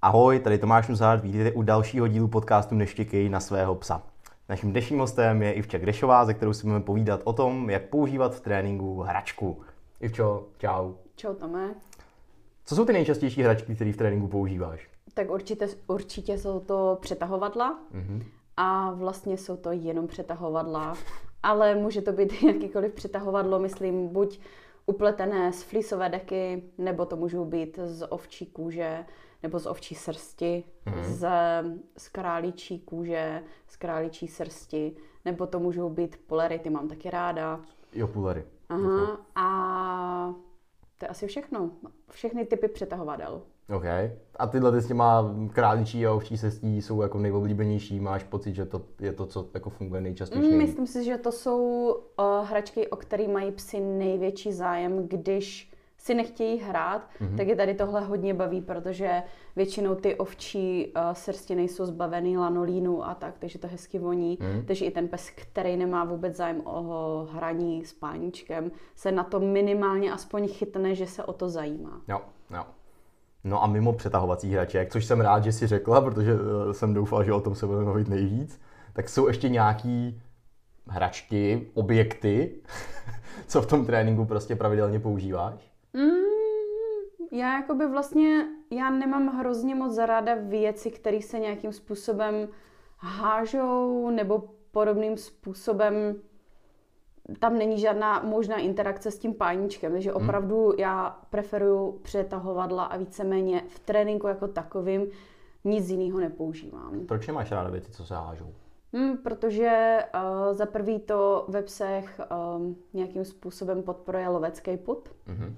Ahoj, tady Tomáš Nuzard, vítejte u dalšího dílu podcastu Neštěkej na svého psa. Naším dnešním hostem je Ivča Grešová, se kterou si budeme povídat o tom, jak používat v tréninku hračku. Ivčo, čau. Čau, Tome. Co jsou ty nejčastější hračky, které v tréninku používáš? Tak určitě jsou to přetahovadla a vlastně jsou to jenom přetahovadla, ale může to být jakýkoliv přetahovadlo, myslím, buď upletené z fleeceové deky, nebo to můžou být z ovčí kůže, nebo z ovčí srsti, z králíčí kůže, z králíčí srsti, nebo to můžou být polery, ty mám taky ráda. Jo, polery. Aha, a to je asi všechno. Všechny typy přetahovadel. OK. A tyhle s těma králíčí a ovčí srstí jsou jako nejoblíbenější? Máš pocit, že to je to, co jako funguje nejčastěji? Myslím si, že to jsou hračky, o které mají psi největší zájem, když si nechtějí hrát, tak je tady tohle hodně baví, protože většinou ty ovčí srsti nejsou zbavený lanolínu a tak, takže to hezky voní. Takže i ten pes, který nemá vůbec zájem o hraní s páníčkem, se na to minimálně aspoň chytne, že se o to zajímá. Jo. No a mimo přetahovacích hraček, což jsem rád, že jsi řekla, protože jsem doufal, že o tom se budeme mluvit nejvíc, tak jsou ještě nějaký hračky, objekty, co v tom tréninku prostě pravidelně používáš? Já nemám hrozně moc ráda věci, které se nějakým způsobem hážou nebo podobným způsobem. Tam není žádná možná interakce s tím páníčkem, takže opravdu já preferuju přetahovadla a víceméně v tréninku jako takovým nic jiného nepoužívám. Proč nemáš ráda věci, co se hážou? Protože za prvý to ve psech nějakým způsobem podporuje lovecký pud,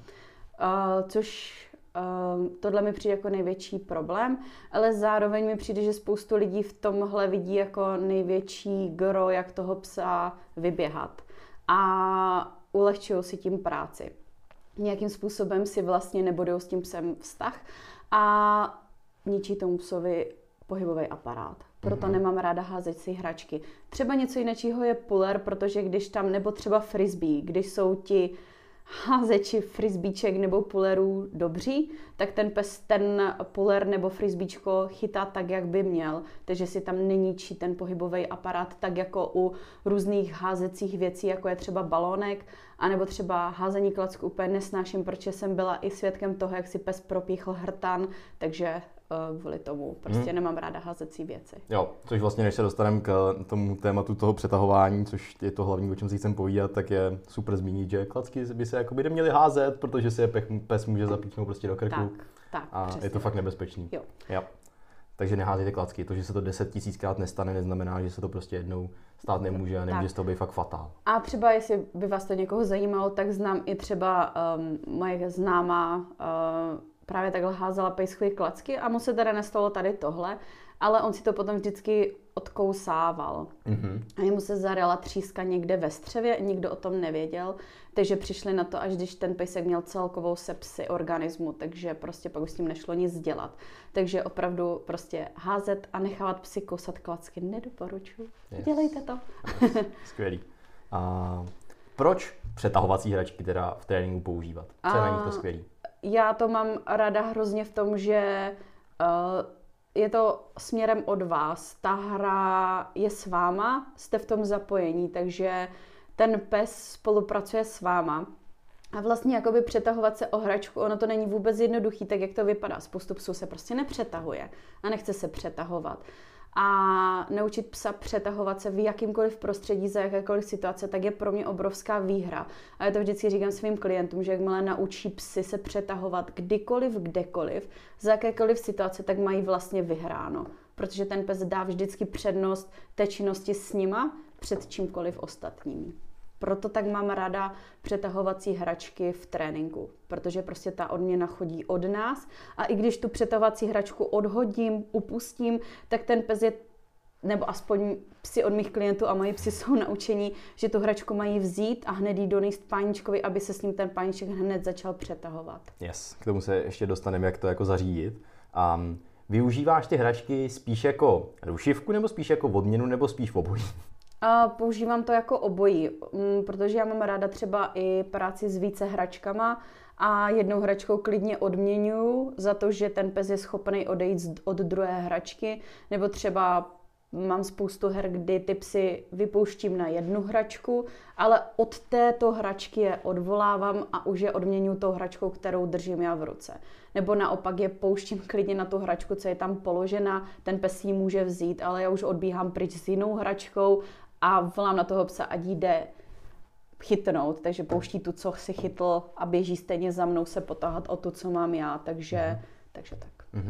což tohle mi přijde jako největší problém, ale zároveň mi přijde, že spoustu lidí v tomhle vidí jako největší gro, jak toho psa vyběhat. A ulehčují si tím práci. Nějakým způsobem si vlastně nebudou s tím psem vztah a ničí tomu psovi pohybový aparát. Proto nemám ráda házet si hračky. Třeba něco jiného je puller, protože když tam, nebo třeba frisbee, když jsou ti házeči frisbíček nebo pullerů dobří, tak ten pes ten puller nebo frisbíčko chytá tak, jak by měl. Takže si tam neníčí ten pohybový aparát tak jako u různých házecích věcí, jako je třeba balónek, anebo třeba házení klacky úplně nesnáším, protože jsem byla i svědkem toho, jak si pes propíchl hrtan, takže kvůli tomu prostě nemám ráda házecí věci. Jo, což vlastně, než se dostaneme k tomu tématu toho přetahování, což je to hlavní, o čem si chcem povídat, tak je super zmínit, že klacky by se jakoby neměly házet, protože si je pes může zapíchnout prostě do krku. Tak, a přesně. je to fakt nebezpečný. Jo. Takže neházejte klacky. To, že se to 10 000krát nestane, neznamená, že se to prostě jednou stát nemůže a nemůže z toho být fakt fatál. A třeba, jestli by vás to někoho zajímalo, tak znám i třeba moje známá právě takhle házela pejskové klacky a mu se teda nestalo tady tohle, ale on si to potom vždycky odkousával. A jemu se zaryla tříska někde ve střevě, nikdo o tom nevěděl, takže přišli na to, až když ten pejsek měl celkovou sepsi organismu, takže prostě pak už s tím nešlo nic dělat. Takže opravdu prostě házet a nechávat psy kousat klacky nedoporučuji. Dělejte to. Skvělý. A proč přetahovací hračky teda v tréninku používat? Co je na nich to skvělý? Já to mám ráda hrozně v tom, že je to směrem od vás. Ta hra je s váma, jste v tom zapojení, takže ten pes spolupracuje s váma. A vlastně jakoby přetahovat se o hračku, ono to není vůbec jednoduchý, tak jak to vypadá. Spoustu psů se prostě nepřetahuje a nechce se přetahovat. A naučit psa přetahovat se v jakýmkoliv prostředí, za jakékoliv situace, tak je pro mě obrovská výhra. A já to vždycky říkám svým klientům, že jakmile naučí psy se přetahovat kdykoliv, kdekoliv, za jakékoliv situace, tak mají vlastně vyhráno. Protože ten pes dá vždycky přednost té činnosti s nima před čímkoliv ostatním. Proto tak mám ráda přetahovací hračky v tréninku, protože prostě ta odměna chodí od nás a i když tu přetahovací hračku odhodím, upustím, tak ten pes je, nebo aspoň psi od mých klientů a moji psi jsou naučení, že tu hračku mají vzít a hned jí donést páničkovi, aby se s ním ten pániček hned začal přetahovat. Yes, k tomu se ještě dostaneme, jak to jako zařídit. Využíváš ty hračky spíš jako rušivku, nebo spíš jako odměnu, nebo spíš obojí? A používám to jako obojí, protože já mám ráda třeba i práci s více hračkama a jednou hračkou klidně odměňuju za to, že ten pes je schopný odejít od druhé hračky, nebo třeba mám spoustu her, kdy ty psy vypouštím na jednu hračku, ale od této hračky je odvolávám a už je odměňuji tou hračkou, kterou držím já v ruce. Nebo naopak je pouštím klidně na tu hračku, co je tam položena, ten pes ji může vzít, ale já už odbíhám pryč s jinou hračkou a volám na toho psa, ať jde chytnout, takže pouští tu, co si chytl a běží stejně za mnou se potáhat o tu, co mám já, takže tak.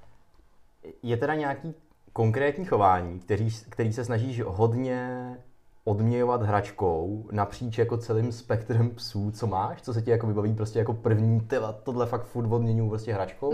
Je teda nějaký konkrétní chování, který se snažíš hodně odměňovat hračkou napříč jako celým spektrem psů, co máš? Co se ti jako vybaví prostě jako první, tohle fakt furt odměňuji prostě hračkou?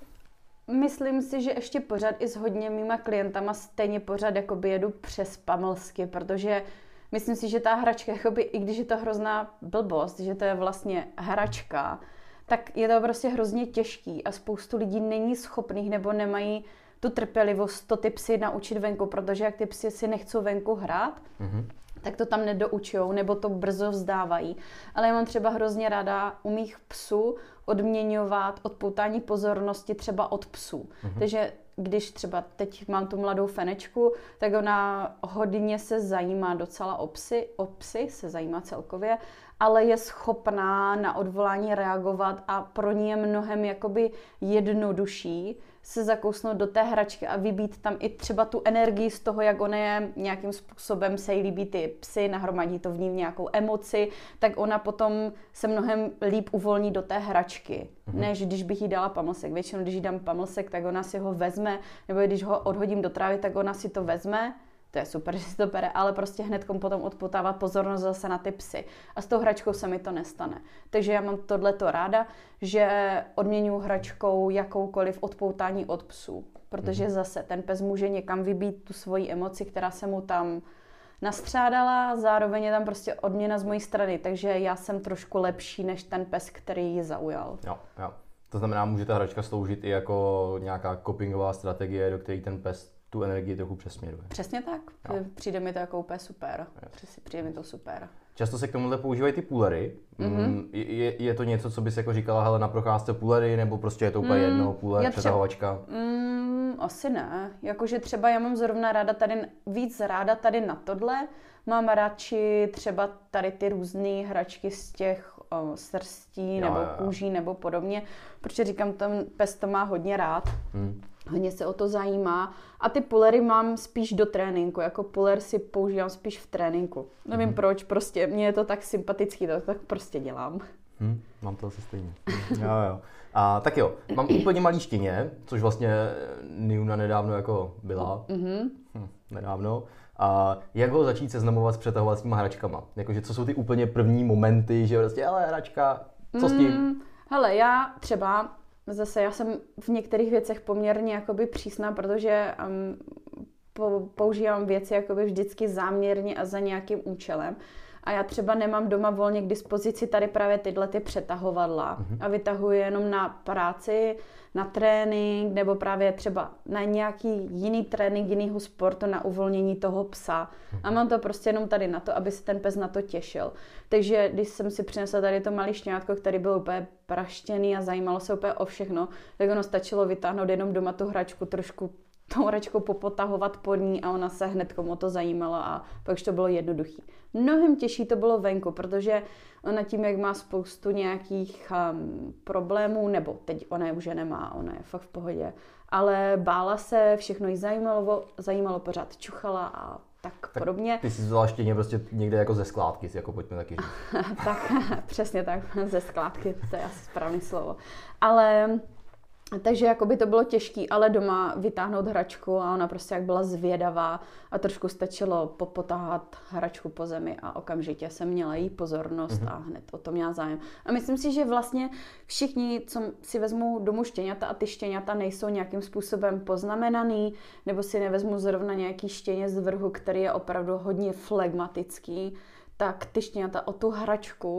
Myslím si, že ještě pořád i s hodně mýma klientama stejně pořád jakoby jedu přes pamlsky, protože myslím si, že ta hračka, jakoby, i když je to hrozná blbost, že to je vlastně hračka, tak je to prostě hrozně těžký a spoustu lidí není schopných nebo nemají tu trpělivost to ty psy naučit venku, protože jak ty psy si nechcou venku hrát, tak to tam nedoučujou, nebo to brzo vzdávají. Ale já mám třeba hrozně ráda u mých psů odměňovat odpoutání pozornosti třeba od psů. Takže když třeba teď mám tu mladou Fenečku, tak ona hodně se zajímá docela o psy se zajímá celkově, ale je schopná na odvolání reagovat a pro ní je mnohem jakoby jednodušší se zakousnout do té hračky a vybít tam i třeba tu energii z toho, jak ona je nějakým způsobem se jí líbí ty psy, nahromadí to v ní nějakou emoci, tak ona potom se mnohem líp uvolní do té hračky, než když bych jí dala pamlsek. Většinou, když jí dám pamlsek, tak ona si ho vezme, nebo když ho odhodím do trávy, tak ona si to vezme. To je super, že si to bere, ale prostě hned potom odpoutává pozornost zase na ty psy. A s tou hračkou se mi to nestane. Takže já mám tohleto ráda, že odměňuji hračkou jakoukoliv odpoutání od psů. Protože zase ten pes může někam vybít tu svoji emoci, která se mu tam nastřádala, zároveň je tam prostě odměna z mojí strany. Takže já jsem trošku lepší než ten pes, který ji zaujal. Jo. To znamená, může ta hračka sloužit i jako nějaká copingová strategie, do které ten pes tu energii trochu přesměruje. Přesně tak. Jo. Přijde mi to jako úplně super. Přijde mi to super. Často se k tomuhle používají ty půlery. Je to něco, co bys jako říkala, hele, na procházce půlery, nebo prostě je to úplně jedno, půler, přetahovačka? Asi ne. Jakože třeba já mám zrovna víc ráda tady na tohle. Mám radši třeba tady ty různé hračky z těch srstí nebo kůží nebo podobně, protože říkám, ten pes to má hodně rád. Hodně se o to zajímá. A ty pulery mám spíš do tréninku. Jako puler si používám spíš v tréninku. Nevím proč, prostě mně je to tak sympatický, to tak prostě dělám. Mám to asi stejně. Jo. A tak jo, mám úplně malý štěně, což vlastně Niuna nedávno jako byla. Nedávno. A jak ho začít seznamovat s přetahovacíma hračkama? Jakože co jsou ty úplně první momenty, že prostě, hele, hračka, co s tím? Hele, já jsem v některých věcech poměrně jakoby přísná, protože používám věci jakoby vždycky záměrně a za nějakým účelem. A já třeba nemám doma volně k dispozici tady právě tyhle ty přetahovadla a vytahuji jenom na práci, na trénink nebo právě třeba na nějaký jiný trénink jiného sportu, na uvolnění toho psa. A mám to prostě jenom tady na to, aby se ten pes na to těšil. Takže když jsem si přinesla tady to malé šťňátko, který byl úplně praštěný a zajímalo se úplně o všechno, tak ono stačilo vytáhnout jenom doma tu hračku, trošku tou hračkou popotahovat pod ní a ona se hned o to zajímala a pak už to bylo jednoduchý. Mnohem těžší to bylo venku, protože ona tím, jak má spoustu nějakých problémů, nebo teď ona je už nemá, ona je fakt v pohodě, ale bála se, všechno jí zajímalo pořád čuchala a tak podobně. Ty jsi vzala štěně prostě někde jako ze skládky, jako pojďme taky říct. Tak, přesně tak, ze skládky, to je asi správné slovo. Ale takže jakoby to bylo těžké, ale doma vytáhnout hračku a ona prostě jak byla zvědavá a trošku stačilo popotáhat hračku po zemi a okamžitě jsem měla jí pozornost a hned o to měla zájem. A myslím si, že vlastně všichni, co si vezmou domů štěňata a ty štěňata nejsou nějakým způsobem poznamenaný, nebo si nevezmu zrovna nějaký štěně z vrhu, který je opravdu hodně flegmatický, tak ty štěňata o tu hračku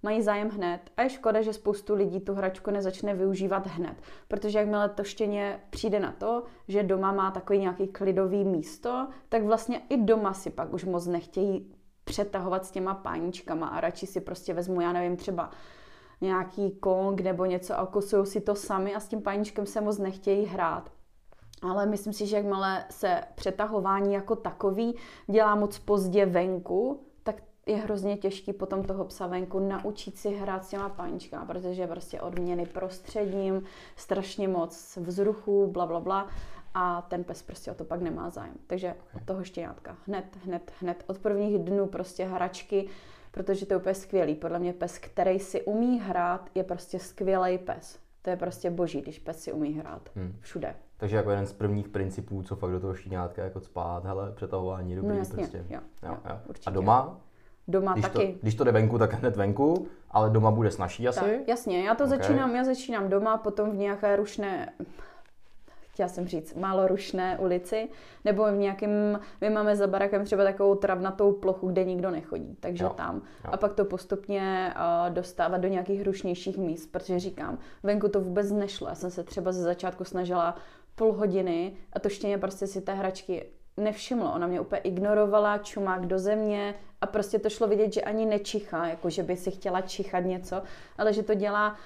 mají zájem hned. A je škoda, že spoustu lidí tu hračku nezačne využívat hned. Protože jakmile to štěně přijde na to, že doma má takový nějaký klidový místo, tak vlastně i doma si pak už moc nechtějí přetahovat s těma páničkama a radši si prostě vezmu, já nevím, třeba nějaký Kong nebo něco a kusujou si to sami a s tím páničkem se moc nechtějí hrát. Ale myslím si, že jakmile se přetahování jako takový dělá moc pozdě venku, tak je hrozně těžký potom toho psa venku naučit si hrát s těma páničkama, protože je prostě odměny prostředím, strašně moc vzruchů, bla, bla, bla. A ten pes prostě o to pak nemá zájem. Takže od toho štěňátka. Hned. Od prvních dnů prostě hračky, protože to je úplně skvělý. Podle mě pes, který si umí hrát, je prostě skvělý pes. To je prostě boží, když pes si umí hrát. Všude. Takže jako jeden z prvních principů, co fakt do toho štěňátka jako cpát, hele, přetahování dobrý, no jasně, prostě. Jo, určitě. A doma? Doma taky. Když to jde venku, tak hned venku, ale doma bude snazší asi? Tak, jasně, já začínám doma, potom v nějaké rušné, chtěla jsem říct, málo rušné ulici, nebo v nějakém, my máme za barakem třeba takovou travnatou plochu, kde nikdo nechodí, takže tam. A pak to postupně dostávat do nějakých rušnějších míst, protože říkám, venku to vůbec nešlo. Já jsem se třeba ze začátku snažila půl hodiny a to štěně prostě si té hračky nevšimlo. Ona mě úplně ignorovala, čumák do země a prostě to šlo vidět, že ani nečichá, jako že by si chtěla čichat něco, ale že to dělá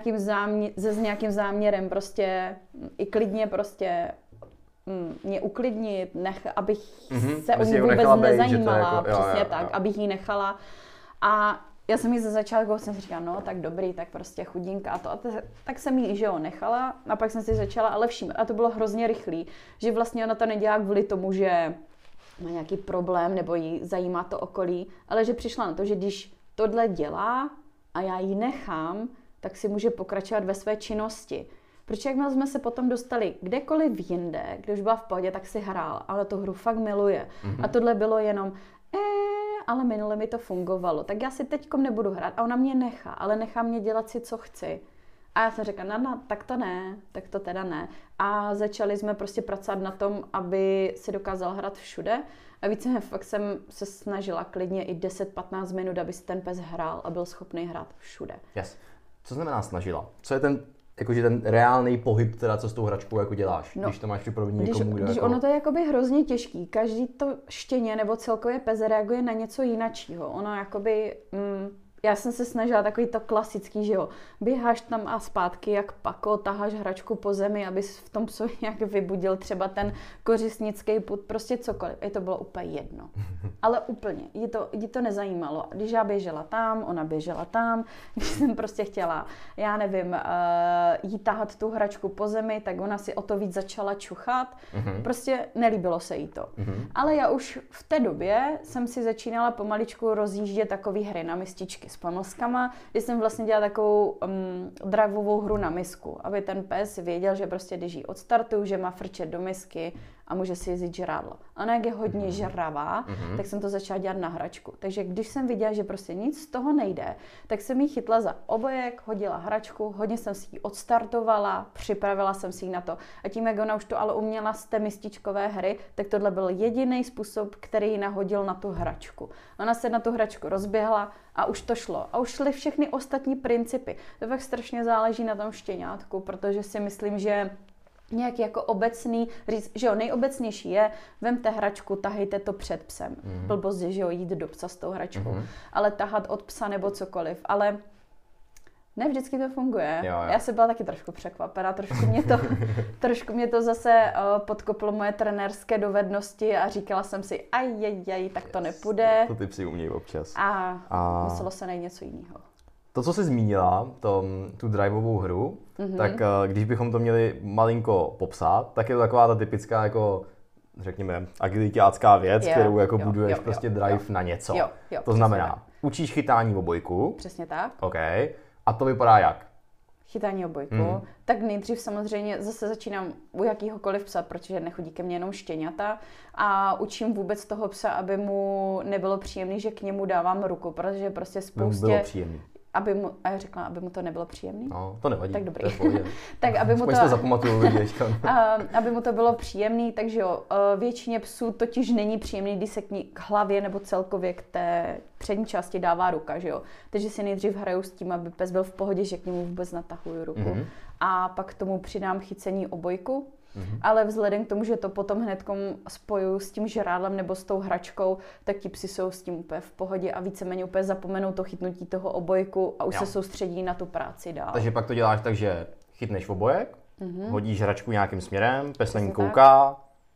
s nějakým záměrem, prostě i klidně prostě mě uklidnit, abych se o ní vůbec nezajímala, přesně tak, abych ji nechala. A já jsem jí ze začátku jsem si říkala, no tak dobrý, tak prostě chudinka a tak jsem jí, že jo, nechala a pak jsem si začala ale všímat. A to bylo hrozně rychlý, že vlastně ona to nedělá kvůli tomu, že má nějaký problém nebo jí zajímá to okolí, ale že přišla na to, že když tohle dělá a já ji nechám, tak si může pokračovat ve své činnosti. Protože jakmile jsme se potom dostali kdekoliv jinde, kde už byla v pohodě, tak si hrála, ale tu hru fakt miluje. A tohle bylo jenom, ale minule mi to fungovalo, tak já si teďkom nebudu hrát a ona mě nechá, ale nechá mě dělat si, co chci. A já jsem řekla, tak to ne, tak to teda ne. A začali jsme prostě pracovat na tom, aby si dokázal hrát všude. A více fakt jsem se snažila klidně i 10-15 minut, aby si ten pes hrál a byl schopný hrát všude. Yes. Co znamená snažila? Co je ten reálný pohyb, teda, co s tou hračkou jako děláš, když to máš připravený někomu, kdo když jako... ono to je jakoby hrozně těžký. Každý to štěně nebo celkově pes reaguje na něco jináčího. Ono jakoby... já jsem se snažila takový to klasický, že jo, běháš tam a zpátky jak pako, taháš hračku po zemi, abys v tom psovi nějak vybudil třeba ten kořistnický pud, prostě cokoliv. I to bylo úplně jedno. Ale úplně, jí to nezajímalo. Když já běžela tam, ona běžela tam, když jsem prostě chtěla, já nevím, jí tahat tu hračku po zemi, tak ona si o to víc začala čuchat. Prostě nelíbilo se jí to. Ale já už v té době jsem si začínala pomaličku rozjíždět takový hry na mističky s pomlskama, kdy jsem vlastně dělala takovou driveovou hru na misku, aby ten pes věděl, že prostě když ji odstartuju, že má frčet do misky a může si jezdit žrádlo. Ona jak je hodně žravá, tak jsem to začala dělat na hračku. Takže když jsem viděla, že prostě nic z toho nejde, tak jsem ji chytla za obojek, hodila hračku, hodně jsem si ji odstartovala, připravila jsem si ji na to. A tím, jak ona už to ale uměla z té mističkové hry, tak tohle byl jediný způsob, který ji nahodil na tu hračku. Ona se na tu hračku rozběhla a už to šlo. A už šly všechny ostatní principy. To fakt strašně záleží na tom štěňátku, protože si myslím, že nějaký jako obecný říct, že jo, nejobecnější je, vemte hračku, tahejte to před psem. Blbost je, že jo, jít do psa s tou hračkou. Ale tahat od psa nebo cokoliv. Ale ne vždycky to funguje. Jo. Já jsem byla taky trošku překvapená, trošku mě to zase podkoplo moje trenérské dovednosti a říkala jsem si, tak to nepůjde. To ty psi umějí občas. A muselo se najít něco jiného. To, co jsi zmínila, tu driveovou hru, tak když bychom to měli malinko popsat, tak je to taková ta typická jako, řekněme, agilitácká věc, kterou jako buduješ prostě drive na něco. To znamená, učíš chytání obojku. Přesně tak. OK. A to vypadá jak? Chytání obojku. Tak nejdřív samozřejmě zase začínám u jakýhokoliv psa, protože nechodí ke mně jenom štěňata a učím vůbec toho psa, aby mu nebylo příjemný, že k němu dávám ruku, protože prostě spoustě... Bylo příjemný. a já řekla, aby mu to nebylo příjemný. No, to nevadí. Tak dobrý. To je v pohodě. Tak aby mu to zapamatujou lidi teďka. Aby mu to bylo příjemný, takže jo, většině psů totiž není příjemný, když se k hlavě nebo celkově k té přední části dává ruka, že jo. Takže si nejdřív hraju s tím, aby pes byl v pohodě, že k němu vůbec natahuju ruku. A pak k tomu přidám chycení obojku. Ale vzhledem k tomu, že to potom hnedkom spojuju s tím žrádlem nebo s tou hračkou, tak ti psi jsou s tím úplně v pohodě a víceméně úplně zapomenou to chytnutí toho obojku a už se soustředí na tu práci dál. Takže pak to děláš tak, že chytneš obojek, hodíš hračku nějakým směrem, pes na ní kouká,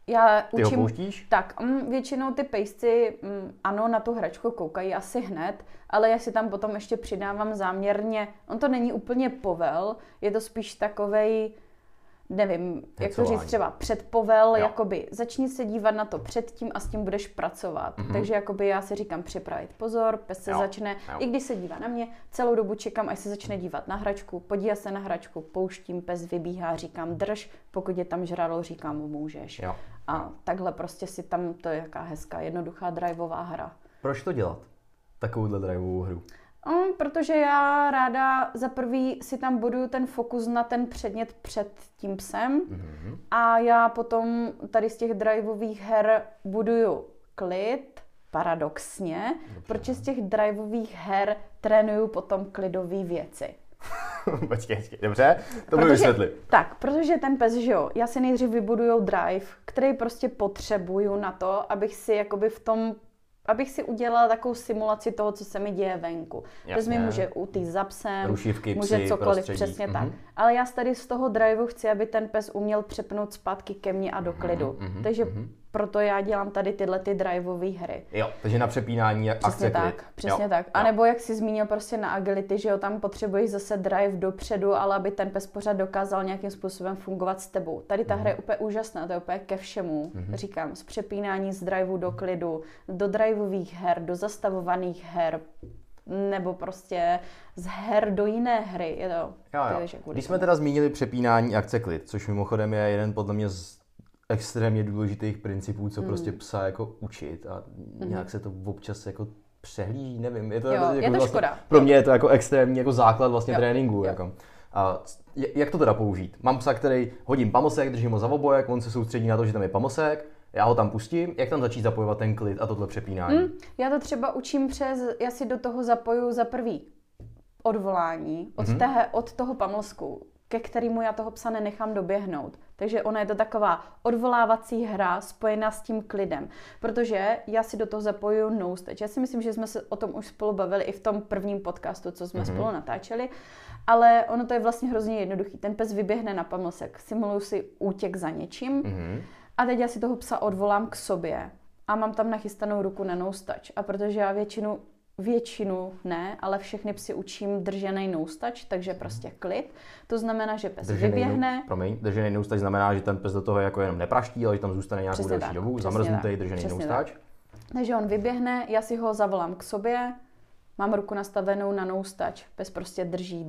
ty ho pouštíš? Tak, většinou ty pejsci, ano, na tu hračku koukají asi hned, ale já si tam potom ještě přidávám záměrně, on to není úplně povel, je to spíš takovej, nevím, jak to říct, třeba předpovel, jakoby začni se dívat na to předtím a s tím budeš pracovat. Takže jakoby já si říkám připravit pozor, pes se začne, i když se dívá na mě, celou dobu čekám, až se začne dívat na hračku, podívá se na hračku, pouštím, pes vybíhá, říkám drž, pokud je tam žrádlo, říkám mu můžeš. A takhle prostě si tam, to je jaká hezká, jednoduchá driveová hra. Proč to dělat? Takovouhle driveovou hru? Protože já ráda za prvý si tam buduju ten fokus na ten předmět před tím psem a já potom tady z těch driveových her buduju klid, paradoxně, protože z těch driveových her trénuju potom klidové věci. Počkej, dobře, to budu vysvětlit. Tak, protože ten pes, že jo, já si nejdřív vybuduju drive, který prostě potřebuju na to, abych si jakoby abych si udělala takovou simulaci toho, co se mi děje venku. Pes mi může utýct za psem, rušivky, může cokoliv, prostředí. přesně tak. Ale já tady z toho driveu chci, aby ten pes uměl přepnout zpátky ke mně a do klidu. Takže proto já dělám tady tyhle ty driveové hry. Jo, takže na přepínání akce klid. Přesně tak. A nebo jak jsi zmínil prostě na agility, že jo, tam potřebuješ zase drive dopředu, ale aby ten pes pořád dokázal nějakým způsobem fungovat s tebou. Tady ta hra je úplně úžasná, to je úplně ke všemu. Říkám, z přepínání z driveu do klidu, do driveových her, do zastavovaných her, nebo prostě z her do jiné hry. Je to, Když jsme teda zmínili přepínání akce klid, což mimochodem je jeden podle mě z extrémně důležitých principů, co prostě psa jako učit a nějak se to občas jako přehlíží, nevím. Je to vlastně, škoda. Pro mě je to jako extrémní jako základ vlastně tréninku. Jako. A jak to teda použít? Mám psa, který hodím pamlsek, držím ho za obojek, on se soustředí na to, že tam je pamlsek, já ho tam pustím, jak tam začít zapojovat ten klid a tohle přepínání? Já to třeba učím já si do toho zapoju za prvý odvolání od toho pamlsku, ke kterému já toho psa nenechám doběhnout. Takže ona je to taková odvolávací hra spojená s tím klidem. Protože já si do toho zapojuju no-stitch. Já si myslím, že jsme se o tom už spolu bavili i v tom prvním podcastu, co jsme spolu natáčeli. Ale ono to je vlastně hrozně jednoduchý. Ten pes vyběhne na pamlsek, simuluju si útěk za něčím. A teď já si toho psa odvolám k sobě a mám tam nachystanou ruku na no-stitch. A protože já většinu ne, ale všechny psy učím držený no-stitch, takže prostě klid. To znamená, že pes vyběhne. Držený no-stitch znamená, že ten pes do toho jako jenom nepraští, ale že tam zůstane nějakou delší dobu, zamrznutý držený no-stitch. Takže on vyběhne, já si ho zavolám k sobě, mám ruku nastavenou na no-stitch, pes prostě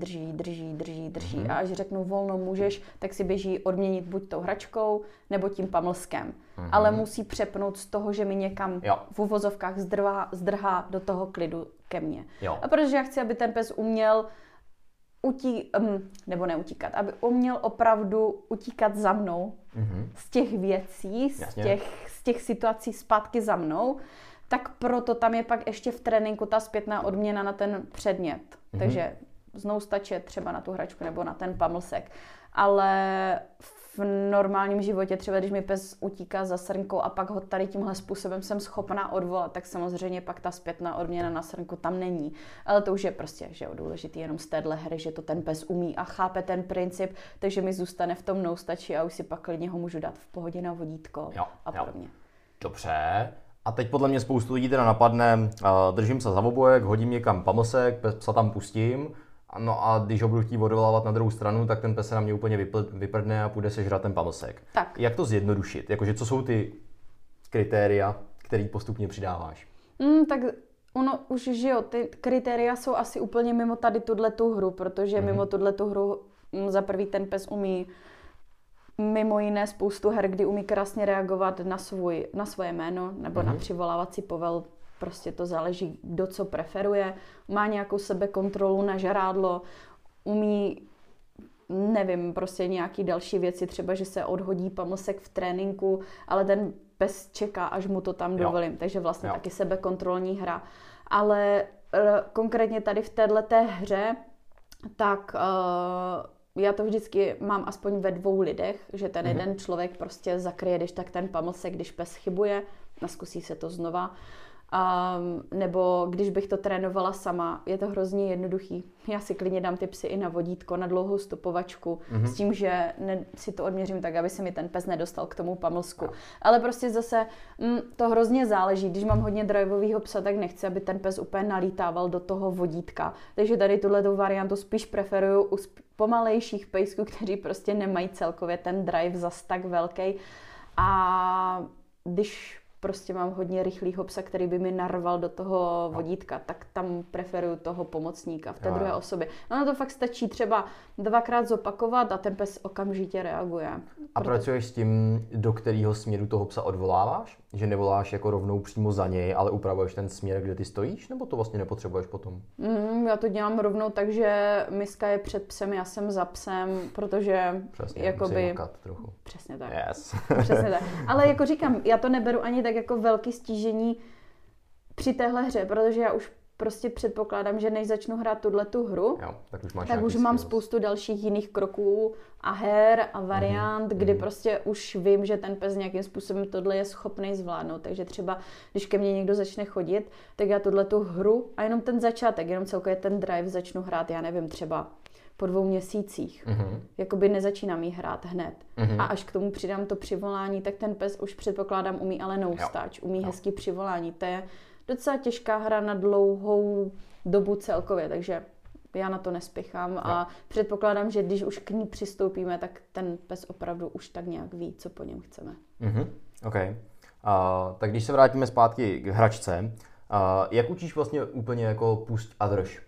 drží a až řeknu volno můžeš, tak si běží odměnit buď tou hračkou, nebo tím pamlskem. Ale musí přepnout z toho, že mi někam v uvozovkách zdrhá do toho klidu ke mně. A protože já chci, aby ten pes uměl aby uměl opravdu utíkat za mnou z těch věcí, z těch situací zpátky za mnou, tak proto tam je pak ještě v tréninku ta zpětná odměna na ten předmět. Takže znovu stačí třeba na tu hračku nebo na ten pamlsek. Ale v normálním životě, třeba když mi pes utíká za srnkou a pak ho tady tímhle způsobem jsem schopná odvolat, tak samozřejmě pak ta zpětná odměna na srnku tam není. Ale to už je prostě důležitý jenom z téhle hry, že to ten pes umí a chápe ten princip, takže mi zůstane v tom no-stačí a už si pak klidně ho můžu dát v pohodě na vodítko a podobně. Dobře. A teď podle mě spoustu lidí teda napadne, držím se za obojek, hodím někam pamlsek, psa tam pustím, no a když ho budu chtít odvolávat na druhou stranu, tak ten pes se na mě úplně vyprdne a půjde sežrat ten pamlsek. Tak. Jak to zjednodušit? Jakože co jsou ty kritéria, které postupně přidáváš? Tak ono už, že jo, ty kritéria jsou asi úplně mimo tady tu hru, protože mimo tu hru za prvý ten pes umí mimo jiné spoustu her, kdy umí krásně reagovat na svoje jméno nebo na přivolávací povel prostě to záleží, kdo co preferuje. Má nějakou sebekontrolu na žrádlo, umí, nevím, prostě nějaký další věci, třeba, že se odhodí pamlsek v tréninku, ale ten pes čeká, až mu to tam dovolím. Takže vlastně taky sebekontrolní hra. Ale konkrétně tady v této hře, tak já to vždycky mám aspoň ve 2 lidech, že ten jeden člověk prostě zakryje, když tak ten pamlsek, když pes chybuje, a zkusí se to znova. Nebo když bych to trénovala sama, je to hrozně jednoduchý. Já si klidně dám ty psy i na vodítko, na dlouhou stopovačku, s tím, že si to odměřím tak, aby se mi ten pes nedostal k tomu pamlsku. Ale prostě zase to hrozně záleží. Když mám hodně driveovýho psa, tak nechci, aby ten pes úplně nalítával do toho vodítka. Takže tady tuhletu variantu spíš preferuju u pomalejších pejsků, kteří prostě nemají celkově ten drive zas tak velký. A když prostě mám hodně rychlýho psa, který by mi narval do toho vodítka, tak tam preferuju toho pomocníka v té druhé osobě. No to fakt stačí třeba 2krát zopakovat a ten pes okamžitě reaguje. A pracuješ s tím, do kterého směru toho psa odvoláváš? Že nevoláš jako rovnou přímo za něj, ale upravuješ ten směr, kde ty stojíš? Nebo to vlastně nepotřebuješ potom? Já to dělám rovnou tak, že miska je před psem, já jsem za psem, protože přesně, jakoby... trochu. Přesně tak. Yes. Přesně tak. Ale jako říkám, já to neberu ani tak jako velký stížení při téhle hře, protože já už prostě předpokládám, že než začnu hrát tu hru, tak už mám spoustu dalších jiných kroků a her a variant, kdy prostě už vím, že ten pes nějakým způsobem tohle je schopný zvládnout. Takže třeba, když ke mně někdo začne chodit, tak já tu hru a jenom ten začátek, jenom celkově ten drive začnu hrát, já nevím, třeba po 2 měsících. Jakoby nezačínám jí hrát hned. A až k tomu přidám to přivolání, tak ten pes už předpokládám umí ale noustáč, umí hezký přivolání. To je docela těžká hra na dlouhou dobu celkově, takže já na to nespěchám a předpokládám, že když už k ní přistoupíme, tak ten pes opravdu už tak nějak ví, co po něm chceme. OK. Tak když se vrátíme zpátky k hračce, jak učíš vlastně úplně jako pust a drž?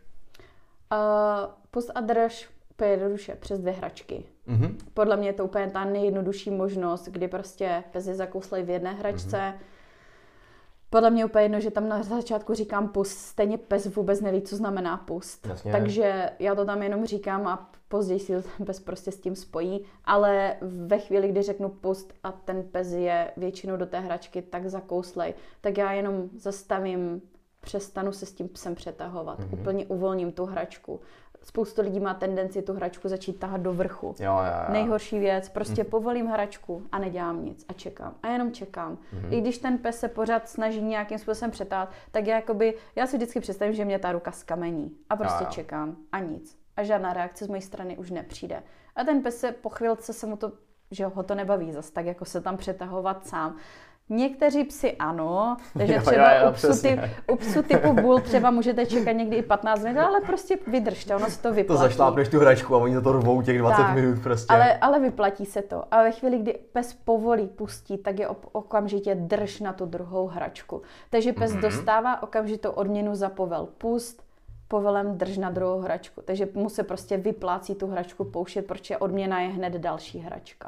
Pust a drž úplně jednoduše přes 2 hračky. Podle mě je to úplně ta nejjednodušší možnost, kdy prostě pes je zakouslej v jedné hračce. Podle mě úplně jedno, že tam na začátku říkám pust, stejně pes vůbec neví, co znamená pust. Jasně. Takže já to tam jenom říkám a později si ten pes prostě s tím spojí. Ale ve chvíli, kdy řeknu pust a ten pes je většinou do té hračky tak zakouslej, tak já jenom zastavím, přestanu se s tím psem přetahovat. Úplně uvolním tu hračku. Spoustu lidí má tendenci tu hračku začít tahat do vrchu. Jo. Nejhorší věc, prostě povolím hračku a nedělám nic a čekám. A jenom čekám. I když ten pes se pořád snaží nějakým způsobem přetát, tak já si vždycky představím, že mě ta ruka skamení. A prostě čekám a nic. A žádná reakce z mé strany už nepřijde. A ten pes se po chvilce se mu to, že ho to nebaví zas tak, jako se tam přetahovat sám. Někteří psi ano, takže třeba u psu typu bull třeba můžete čekat někdy i 15 minut, ale prostě vydržte, ono se to vyplatí. To zašlápneš tu hračku a oni to rvou těch 20 minut prostě. Ale vyplatí se to. A ve chvíli, kdy pes povolí, pustí, tak je okamžitě drž na tu druhou hračku. Takže pes dostává okamžitou odměnu za povel pust, povelem drž na druhou hračku. Takže mu se prostě vyplácí tu hračku pouštět, protože odměna je hned další hračka.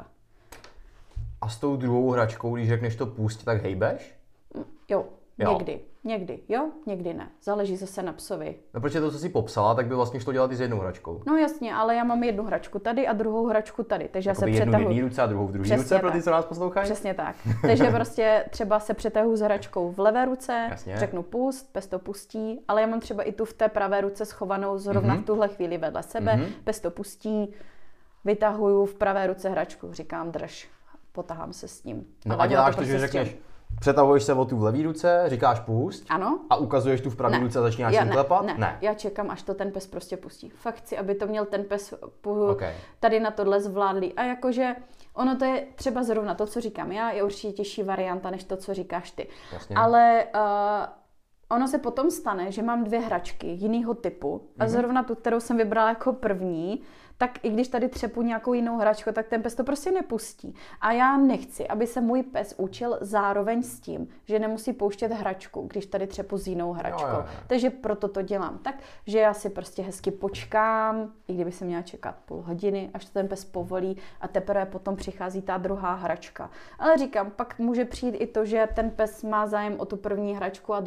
A s tou druhou hračkou, když řekneš to pust, tak hejbeš? Jo. Někdy jo, někdy ne. Záleží zase na psovi. No protože to, co jsi popsala, tak by vlastně šlo dělat i s jednou hračkou. No jasně, ale já mám jednu hračku tady a druhou hračku tady, takže jakoby já se přetahuji. Jednu v jedné ruce a druhou v druhé ruce pro ty, co nás poslouchají? Přesně tak. Takže prostě třeba se přetahuji s hračkou v levé ruce, jasně. Řeknu pust, pes to pustí, ale já mám třeba i tu v té pravé ruce schovanou zrovna v tuhle chvíli vedle sebe, pes to pustí, vytahuju v pravé ruce hračku, říkám drž, potahám se s ním. No a děláš to, že řekneš, přetahuješ se o tu v levé ruce, říkáš pust ano. A ukazuješ tu v pravé ruce a začínáš jim klepat? Ne, já čekám, až to ten pes prostě pustí. Fakt chci, aby to měl ten pes tady na tohle zvládlý. A jakože ono to je třeba zrovna to, co říkám já, je určitě těžší varianta, než to, co říkáš ty. Jasně. Ale ono se potom stane, že mám 2 hračky jinýho typu a zrovna tu, kterou jsem vybrala jako první, tak i když tady třepu nějakou jinou hračku, tak ten pes to prostě nepustí. A já nechci, aby se můj pes učil zároveň s tím, že nemusí pouštět hračku, když tady třepu s jinou hračkou. Jo. Takže proto to dělám tak, že já si prostě hezky počkám, i kdyby se měla čekat půl hodiny, až to ten pes povolí a teprve potom přichází ta druhá hračka. Ale říkám, pak může přijít i to, že ten pes má zájem o tu první hračku a druhá hračka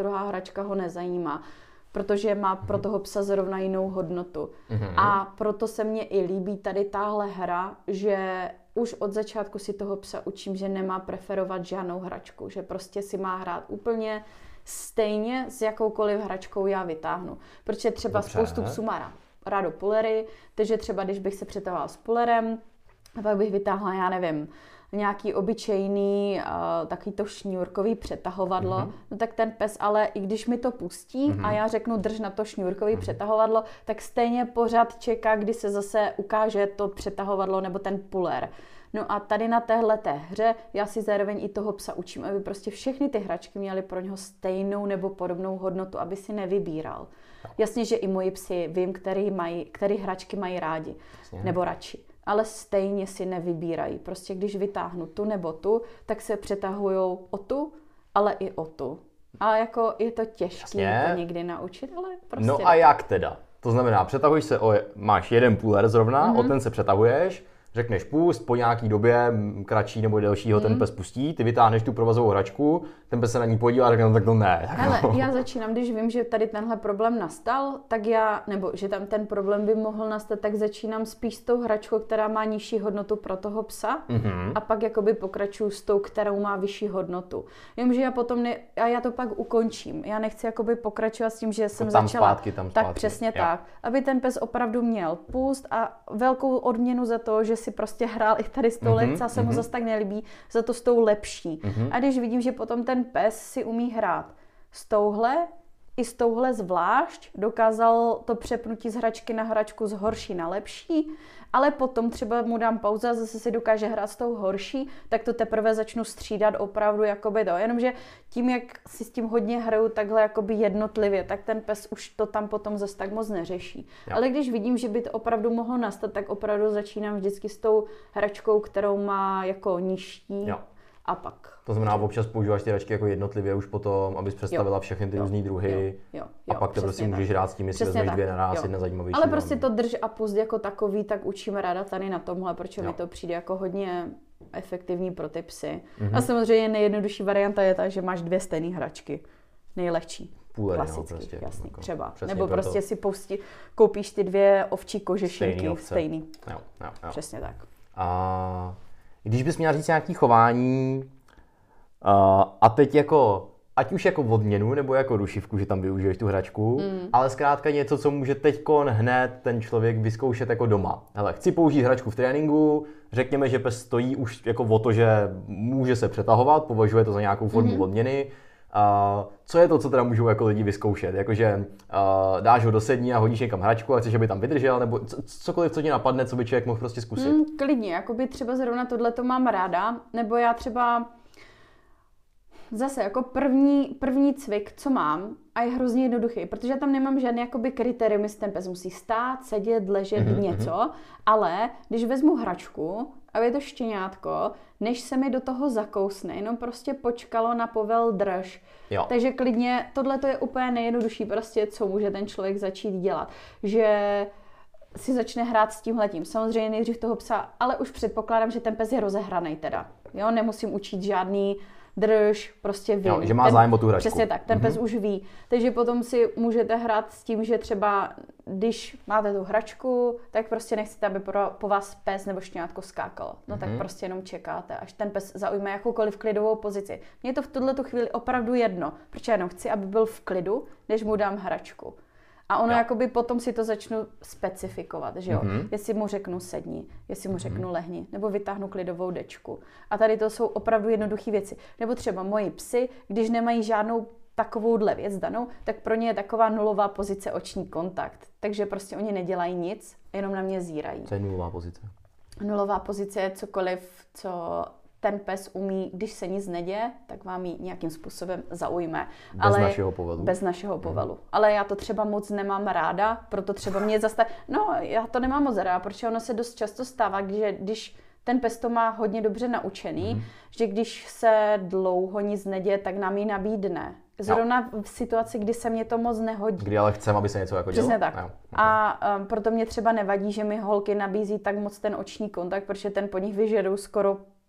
hračka ho nezajímá, protože má pro toho psa zrovna jinou hodnotu. A proto se mně i líbí tady tahle hra, že už od začátku si toho psa učím, že nemá preferovat žádnou hračku, že prostě si má hrát úplně stejně s jakoukoliv hračkou já vytáhnu. Protože třeba spoustu psů má rádo pulery, takže třeba když bych se přetahovala s pulerem, a pak bych vytáhla, já nevím, nějaký obyčejný takový to šňůrkový přetahovadlo, no tak ten pes, ale i když mi to pustí a já řeknu drž na to šňůrkový přetahovadlo, tak stejně pořád čeká, kdy se zase ukáže to přetahovadlo nebo ten puler. No a tady na téhleté hře já si zároveň i toho psa učím, aby prostě všechny ty hračky měly pro něho stejnou nebo podobnou hodnotu, aby si nevybíral. Jasně, že i moji psi vím, který hračky mají rádi nebo radši. Ale stejně si nevybírají. Prostě když vytáhnu tu nebo tu, tak se přetahujou o tu, ale i o tu. A jako je to těžké to někdy naučit, ale prostě... No a jak teda? To znamená, přetahuješ se máš jeden puller zrovna, o ten se přetahuješ, řekneš pust, po nějaký době, kratší nebo delšího, ten pes pustí, ty vytáhneš tu provozovou hračku, ten pes se na ní podívá a řekne, no tak to ne. Ale já začínám, když vím, že tady tenhle problém nastal, tak nebo že tam ten problém by mohl nastat, tak začínám spíš s tou hračkou, která má nižší hodnotu pro toho psa a pak jakoby pokračuju s tou, kterou má vyšší hodnotu. Jenomže já potom já to pak ukončím. Já nechci jakoby pokračovat s tím, že jsem začala. Zpátky. Tak přesně tak. Aby ten pes opravdu měl pust a velkou odměnu za to, že si prostě hrál i tady s tou a se mu zase tak nelíbí, za to s tou lepší. A když vidím, že potom ten pes si umí hrát s touhle, i s touhle zvlášť, dokázal to přepnutí z hračky na hračku z horší na lepší, ale potom třeba mu dám pauzu a zase si dokáže hrát s tou horší, tak to teprve začnu střídat opravdu jakoby to. Jenomže tím, jak si s tím hodně hraju takhle jakoby jednotlivě, tak ten pes už to tam potom zase tak moc neřeší. Jo. Ale když vidím, že by to opravdu mohlo nastat, tak opravdu začínám vždycky s tou hračkou, kterou má jako nižší. Jo. A pak. To znamená, občas používáš ty hračky jako jednotlivě už potom, abys představila všechny ty různý druhy a pak te prostě můžeš hrát s tím, jestli vezmeš dvě naráz, jedna zajímavější. Ale prostě to drž a pust jako takový, tak učíme ráda tady na tomhle, protože mi to přijde jako hodně efektivní pro ty psy. A samozřejmě nejjednodušší varianta je ta, že máš dvě stejné hračky. Nejlehčí. Půlery, klasicky, prostě, jasný, jako, třeba. Nebo prostě si koupíš ty dvě ovčí kožešinky stejný. Jo. Přesně tak. A když bys měla říct nějaký chování, a teď jako, ať už jako odměnu nebo jako rušivku, že tam využiješ tu hračku, ale zkrátka něco, co může teďkon hned ten člověk vyzkoušet jako doma. Hele, chci použít hračku v tréninku, řekněme, že pes stojí už jako o to, že může se přetahovat, považuje to za nějakou formu odměny. Co je to, co teda můžou jako lidi vyzkoušet? Jakože dáš ho do sední a hodíš někam hračku a chceš, aby tam vydržel, nebo cokoliv, co ti napadne, co by člověk mohl prostě zkusit? Klidně, jakoby třeba zrovna tohleto mám ráda, nebo já třeba zase jako první cvik, co mám, a je hrozně jednoduchý, protože já tam nemám žádný jakoby kritérium, jestli ten pes musí stát, sedět, ležet, něco, ale když vezmu hračku a je to štěňátko, než se mi do toho zakousne, jenom prostě počkalo na povel drž. Jo. Takže klidně, tohle je úplně nejjednodušší prostě, co může ten člověk začít dělat, že si začne hrát s tímhletím. Samozřejmě nejdřív toho psa, ale už předpokládám, že ten pes je rozehranej teda. Jo, nemusím učit žádný drž, prostě vím. Jo, že má zájem o tu hračku. Přesně tak, ten pes už ví. Takže potom si můžete hrát s tím, že třeba, když máte tu hračku, tak prostě nechcete, aby po vás pes nebo šťňátko skákalo. No tak prostě jenom čekáte, až ten pes zaujme jakoukoliv klidovou pozici. Mně je to v tuto chvíli opravdu jedno, protože jenom chci, aby byl v klidu, než mu dám hračku. A ono jakoby potom si to začnu specifikovat, že jo. Jestli mu řeknu sedni, jestli mu řeknu lehni, nebo vytáhnu klidovou dečku. A tady to jsou opravdu jednoduché věci. Nebo třeba moji psy, když nemají žádnou takovouhle věc danou, tak pro ně je taková nulová pozice oční kontakt. Takže prostě oni nedělají nic, jenom na mě zírají. Co je nulová pozice? Nulová pozice je cokoliv, co ten pes umí, když se nic neděje, tak vám ji nějakým způsobem zaujme. Našeho povelu. Bez našeho povelu. Ale já to třeba moc nemám ráda, proto třeba mě já to nemám moc ráda, protože ono se dost často stává, že když ten pes to má hodně dobře naučený, že když se dlouho nic neděje, tak nám ji nabídne. Zrovna v situaci, kdy se mě to moc nehodí. Kdy ale chcem, aby se něco jako dělo. Přesně tak. A proto mě třeba nevadí, že mi holky nabízí tak moc ten oční kontakt, protože ten po nich vyžadou skoro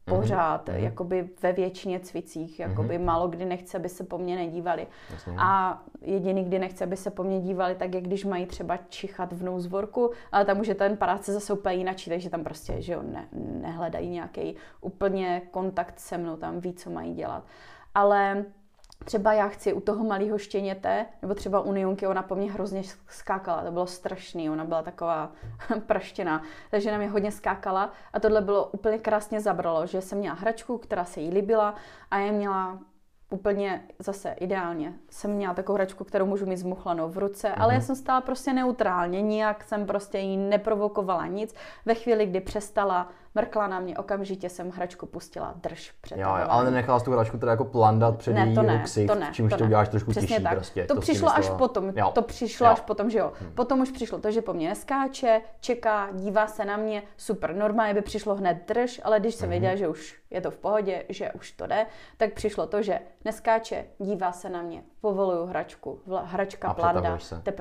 pořád, jakoby ve většině cvicích, jakoby málo kdy nechce, aby se po mně nedívali. Jasně. A jediný, kdy nechce, aby se po mně dívali, tak je, když mají třeba čichat v nouzvorku, ale tam už je ten paráce zase úplně jináčí, takže tam prostě, že jo, nehledají nějaký úplně kontakt se mnou, tam ví, co mají dělat. Ale třeba já chci u toho malého štěněte, nebo třeba u Nionky, ona po mně hrozně skákala, to bylo strašný, ona byla taková praštěná, takže na mě hodně skákala a tohle bylo úplně krásně zabralo, že jsem měla hračku, která se jí líbila a já měla úplně zase ideálně. Jsem měla takovou hračku, kterou můžu mít zmuchlanou v ruce, ale já jsem stála prostě neutrálně, nijak jsem prostě jí neprovokovala nic. Ve chvíli, kdy přestala, mrkla na mě, okamžitě jsem hračku pustila, drž přetahování. Jo, ale nenechala jsi tu hračku teda jako plandat před její ksicht, čímž to uděláš trošku přesně těžší tak. prostě. To přišlo až potom, až potom, že jo. Potom už přišlo to, že po mně neskáče, čeká, dívá se na mě, super, normálně by přišlo hned drž, ale když jsem věděla, že už je to v pohodě, že už to jde, tak přišlo to, že neskáče, dívá se na mě, povoluju hračku, hračka planda,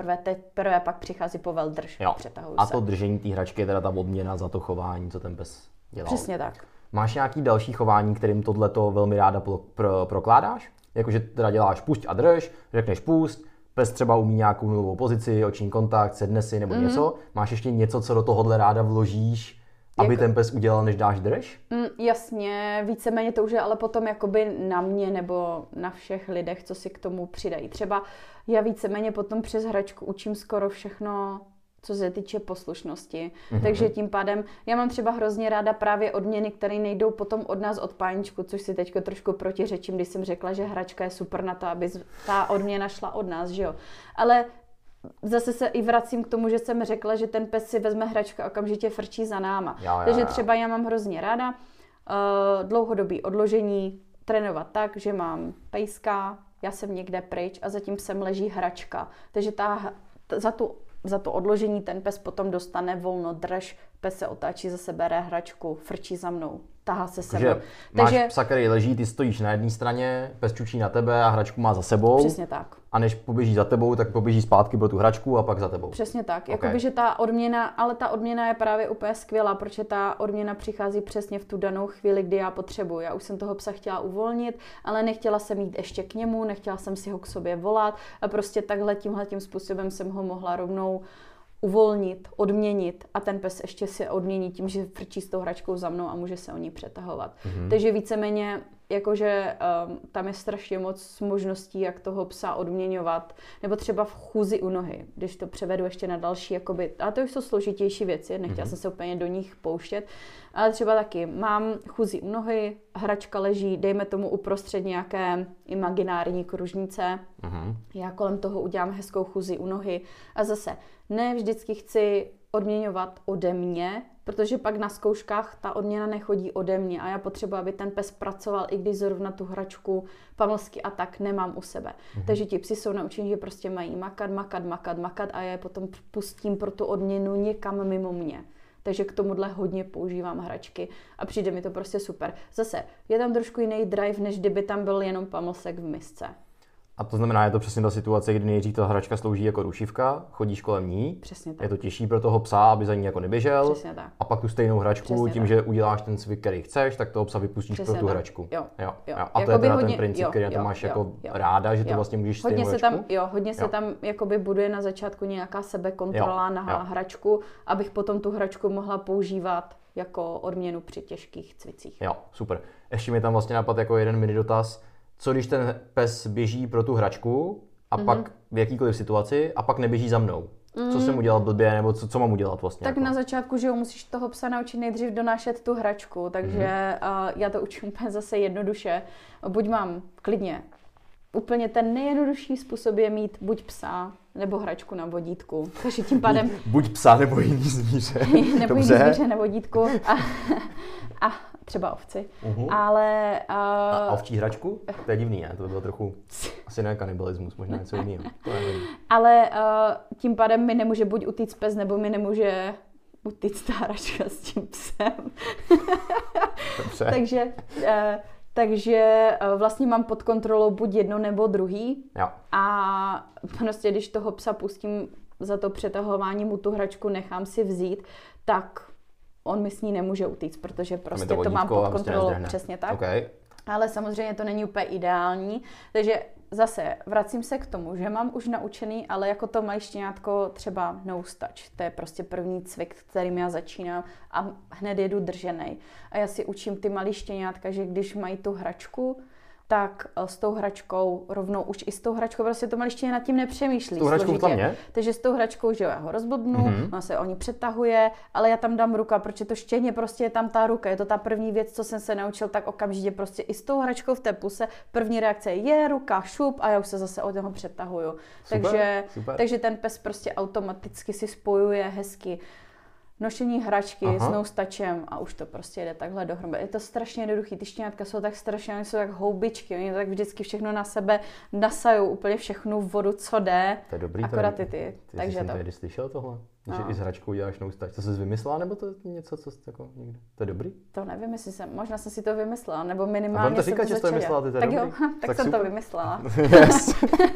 teprve pak přichází povel drž, přetahuju se. A to držení té hračky je teda ta odměna za to chování, co ten pes dělal. Přesně tak. Máš nějaký další chování, kterým tohleto velmi ráda prokládáš? Jakože teda děláš pusť a drž, řekneš pust, pes třeba umí nějakou nulovou pozici, oční kontakt, sedne si nebo něco. Máš ještě něco, co do tohohle ráda vložíš, aby ten pes udělal, než dáš drž? Jasně, víceméně to už je ale potom jakoby na mě nebo na všech lidech, co si k tomu přidají. Třeba já víceméně potom přes hračku učím skoro všechno, co se týče poslušnosti. Takže tím pádem já mám třeba hrozně ráda právě odměny, které nejdou potom od nás od páničku, což si teďko trošku protiřečím, když jsem řekla, že hračka je super na to, aby ta odměna šla od nás, že jo. Ale zase se i vracím k tomu, že jsem řekla, že ten pes si vezme hračku a okamžitě frčí za náma. Takže třeba já mám hrozně ráda dlouhodobý odložení, trénovat tak, že mám pejska, já jsem někde pryč a zatím sem leží hračka. Takže za to odložení ten pes potom dostane volno, drž, pes se otáčí, zase bere hračku, frčí za mnou, tahá se se mnou. Máš psa, který leží, ty stojíš na jedné straně, pes čučí na tebe a hračku má za sebou. Přesně tak. A než poběží za tebou, tak poběží zpátky pro tu hračku a pak za tebou. Přesně tak. Jakoby, že ta odměna je právě úplně skvělá, protože ta odměna přichází přesně v tu danou chvíli, kdy já potřebuji. Já už jsem toho psa chtěla uvolnit, ale nechtěla jsem jít ještě k němu, nechtěla jsem si ho k sobě volat a prostě tímhletím způsobem jsem ho mohla rovnou uvolnit, odměnit a ten pes ještě si odmění tím, že frčí s tou hračkou za mnou a může se o ní přetahovat. Takže víceméně jakože tam je strašně moc možností, jak toho psa odměňovat, nebo třeba v chůzi u nohy, když to převedu ještě na další, jakoby, a to už jsou složitější věci, nechtěla jsem se úplně do nich pouštět, ale třeba taky mám chůzi u nohy, hračka leží, dejme tomu uprostřed nějaké imaginární kružnice, já kolem toho udělám hezkou chůzi u nohy a zase ne vždycky chci odměňovat ode mě, protože pak na zkouškách ta odměna nechodí ode mě a já potřebuji, aby ten pes pracoval, i když zrovna tu hračku pamlsky a tak nemám u sebe. Takže ti psi jsou naučeni, že prostě mají makat a já je potom pustím pro tu odměnu někam mimo mě. Takže k tomuhle hodně používám hračky a přijde mi to prostě super. Zase je tam trošku jiný drive, než kdyby tam byl jenom pamlsek v misce. A to znamená, je to přesně ta situace, kdy nejdřív ta hračka slouží jako rušivka, chodíš kolem ní, přesně tak. Je to těžší pro toho psa, aby za ní jako neběžel, přesně tak. A pak tu stejnou hračku, přesně tím, tak. že uděláš ten cvik, který chceš, tak toho psa vypustíš přesně pro tu tak. hračku. Jo. A to je teda ten princip, který na to máš jako ráda, že to vlastně můžeš hodně stejnou se hračku. Hodně se tam jakoby buduje na začátku nějaká sebekontrola na hračku, abych potom tu hračku mohla používat jako odměnu při těžkých cvicích. Jo, super. Ještě mi tam vlastně napadl jako jeden mini dotaz. Co když ten pes běží pro tu hračku a pak v jakýkoliv situaci a pak neběží za mnou? Co jsem udělal blbě, nebo co mám udělat vlastně? Tak jako? na začátku, že jo, musíš toho psa naučit nejdřív donášet tu hračku, takže já to učím úplně zase jednoduše. Buď mám klidně úplně ten nejjednodušší způsob je mít buď psa, nebo hračku na vodítku. Takže tím pádem... Buď psa, nebo jiný zvíře. Nebo jiný zvíře na vodítku. A třeba ovci. Ale... A ovčí hračku? To je divný, ne? To by bylo trochu... Asi ne kanibalismus, možná něco jiného. Ale tím pádem mi nemůže buď utíct pes, nebo mi nemůže utíct ta hračka s tím psem. Dobře. Takže vlastně mám pod kontrolou buď jedno nebo druhý. Jo. A prostě když toho psa pustím za to přetahování, mu tu hračku nechám si vzít, tak on mi s ní nemůže utíct, protože prostě to to mám pod kontrolou, nezdrhne. přesně tak. Okay. Ale samozřejmě to není úplně ideální, takže zase vracím se k tomu, že mám už naučený, ale jako to malé štěňátko třeba nose touch, to je prostě první cvik, kterým já začínám a hned jedu drženej. A já si učím ty malé štěňátka, že když mají tu hračku, tak s tou hračkou, rovnou už i s tou hračkou, prostě to malé štěně nad tím nepřemýšlí. S tou hračkou složitě. Takže s tou hračkou, že jo, já ho rozblbnu, ona se o ní přetahuje, ale já tam dám ruka, protože to štěně prostě je tam ta ruka, je to ta první věc, co jsem se naučil, tak okamžitě prostě i s tou hračkou v té puse, první reakce je ruka, šup a já už se zase od něho přetahuju. Super. Takže ten pes prostě automaticky si spojuje hezky nošení hračky s nose touchem a už to prostě jde takhle dohromady. Je to strašně jednoduchý, ty štěňátka jsou tak strašně, oni jsou jak houbičky, oni tak vždycky všechno na sebe nasajou, úplně všechnu vodu, co jde, to je dobrý, akorát ty takže jsi to. Ty slyšel tohle? Že i s hračkou děláš nose touch. To jsi vymyslela, nebo to je něco, co jsi jako někde? To je dobrý? To nevím, jestli možná jsem si to vymyslela, nebo minimálně to říkat, že jsi to vymyslela, ty to je tak dobrý. Jo, tak jsem to vymyslela. Yes.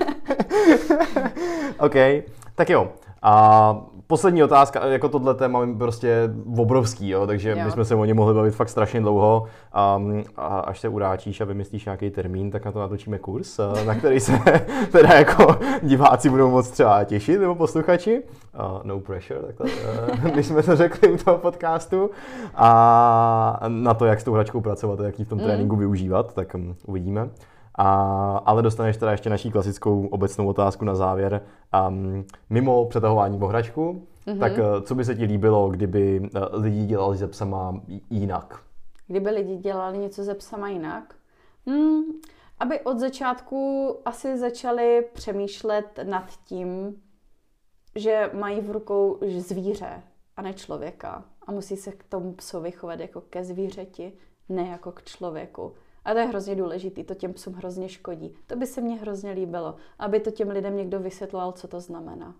OK, tak jo. A poslední otázka, jako tohle téma je prostě obrovský, jo, takže my jsme se o ně mohli bavit fakt strašně dlouho. A až se uráčíš a vymyslíš nějaký termín, tak na to natočíme kurz, na který se teda jako diváci budou moc třeba těšit, nebo posluchači. No pressure, takhle, my jsme to řekli u toho podcastu. A na to, jak s tou hračkou pracovat a jak ji v tom tréninku využívat, tak uvidíme. Ale dostaneš teda ještě naší klasickou obecnou otázku na závěr. Mimo přetahování o hračku, tak co by se ti líbilo, kdyby lidi dělali se psama jinak? Kdyby lidi dělali něco se psama jinak? Aby od začátku asi začali přemýšlet nad tím, že mají v rukou zvíře a ne člověka. A musí se k tomu psovi chovat jako ke zvířeti, ne jako k člověku. A to je hrozně důležitý, to těm psům hrozně škodí. To by se mně hrozně líbilo, aby to těm lidem někdo vysvětloval, co to znamená.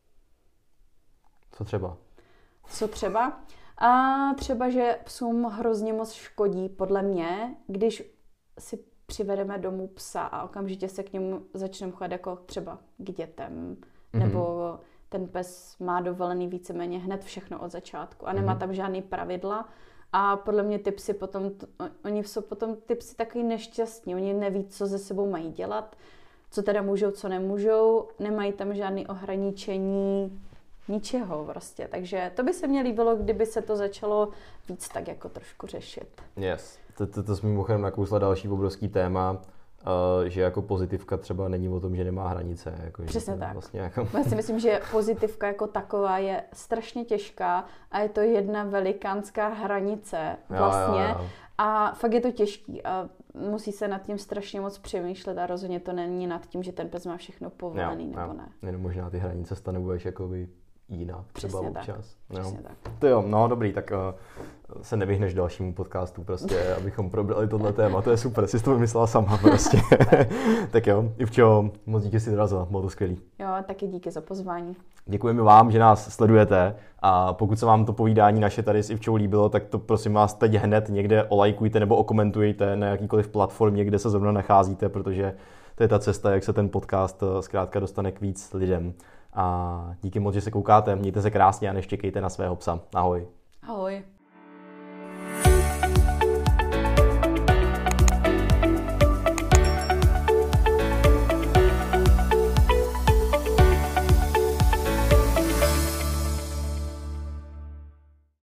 Co třeba? A třeba, že psům hrozně moc škodí, podle mě, když si přivedeme domů psa a okamžitě se k němu začneme chovat jako třeba k dětem, nebo ten pes má dovolený víceméně hned všechno od začátku a nemá tam žádný pravidla. A podle mě ty psy potom, oni jsou potom ty psy takový nešťastní, oni neví, co se sebou mají dělat, co teda můžou, co nemůžou, nemají tam žádné ohraničení, ničeho prostě. Takže to by se mně líbilo, kdyby se to začalo víc tak jako trošku řešit. Yes. To jsme mimochodem nakousla další obrovský téma, že jako pozitivka třeba není o tom, že nemá hranice. Jako, přesně tak. Vlastně jako... Já si myslím, že pozitivka jako taková je strašně těžká a je to jedna velikánská hranice vlastně. Jo. A fakt je to těžký a musí se nad tím strašně moc přemýšlet a rozhodně to není nad tím, že ten pes má všechno povolený nebo ne. Jenom možná ty hranice stanovuješ jakoby jinak třeba přesně občas. Tak. Přesně tak. To jo, no dobrý, tak se nevyhneš dalšímu podcastu prostě, abychom probrali tohle téma. To je super, jsi to vymyslela sama prostě. Tak jo, Ivčo, moc díky, jsi dorazila, bylo to skvělý. Jo, taky díky za pozvání. Děkujeme vám, že nás sledujete a pokud se vám to povídání naše tady s Ivčou líbilo, tak to prosím vás teď hned někde olajkujte nebo okomentujte na jakýkoliv platformě, kde se zrovna nacházíte, protože to je ta cesta, jak se ten podcast zkrátka dostane k víc lidem. A díky moc, že se koukáte, mějte se krásně a neštěkejte na svého psa. Ahoj. Ahoj.